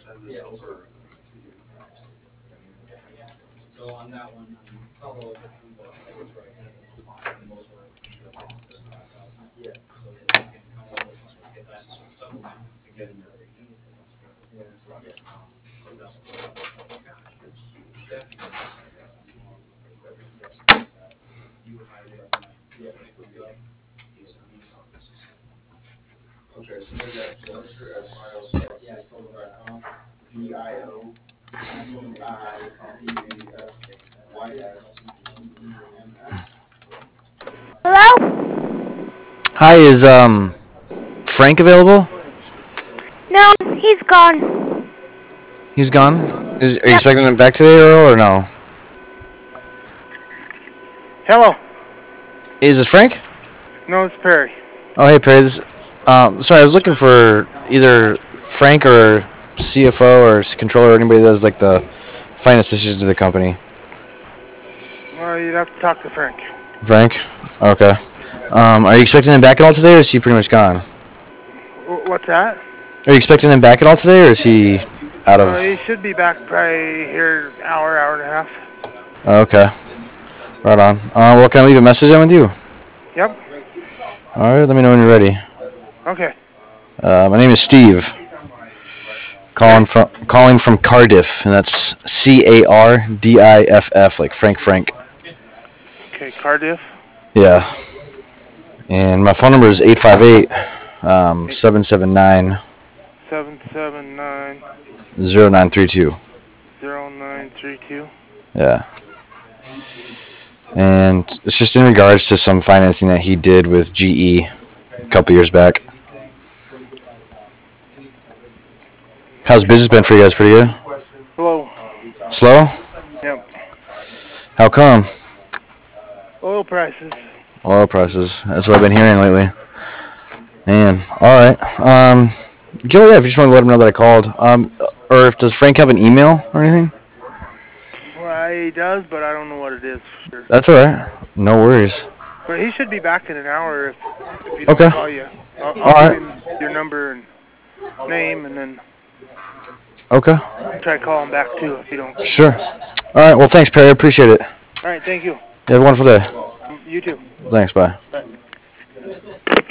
Hello? Hi, is Frank available? No, he's gone. He's gone. Are you Yep. expecting him back today, Earl, or no? Hello. Is this Frank? No, it's Perry. Oh, hey, Perry. Sorry, I was looking for either Frank or CFO or controller or anybody that does like the finance decisions of the company. Well, you'd have to talk to Frank. Frank? Okay. Are you expecting him back at all today, or is he pretty much gone? What's that? Are you expecting him back at all today, or is he out of? He should be back probably here hour and a half. Okay. Right on. Well, can I leave a message then with you? Yep. All right. Let me know when you're ready. Okay. My name is Steve. Calling from Cardiff, and that's Cardiff, like Frank. Okay, Cardiff. Yeah. And my phone number is 858 779 779 0932. 0932. Yeah. And it's just in regards to some financing that he did with GE a couple years back. How's business been for you guys? Pretty good? Hello. Slow? Yep. How come? Oil prices. Oil prices. That's what I've been hearing lately. Man. All right. Gil, yeah, if you just want to let him know that I called. Or does Frank have an email or anything? Well, he does, but I don't know what it is for sure. That's all right. No worries. But he should be back in an hour if he Okay. don't call you. I'll All give right. him your number and name, and then Okay. try to call him back too if you don't. Sure. All right. Well, thanks, Perry. I appreciate it. All right, thank you. You have a wonderful day. You too. Thanks. Bye. Bye.